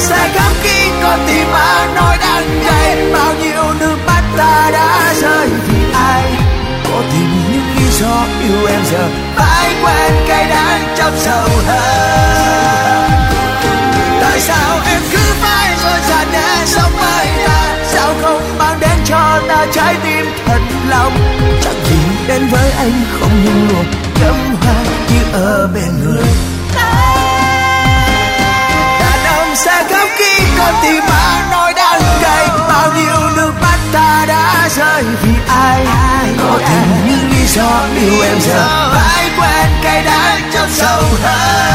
sẽ khóc khi con tim mà nỗi đắng cay. Bao nhiêu nước mắt ta đã rơi vì ai, có tìm những lý do yêu em giờ phải quen cay đắng trong sầu hơn. Tại sao em cứ phải dối dạt để sống với ta, sao không mang đến cho ta trái tim thật lòng. Chẳng vì đến với anh không những luộc cắm hoa như ở bên người. Đàn ông sẽ khóc khi con tim mà nỗi đắng cay. Bao nhiêu nước mắt ta đã rơi vì ai, có tìm những lý do yêu em giờ phải quen cay đắng trong sầu hơn.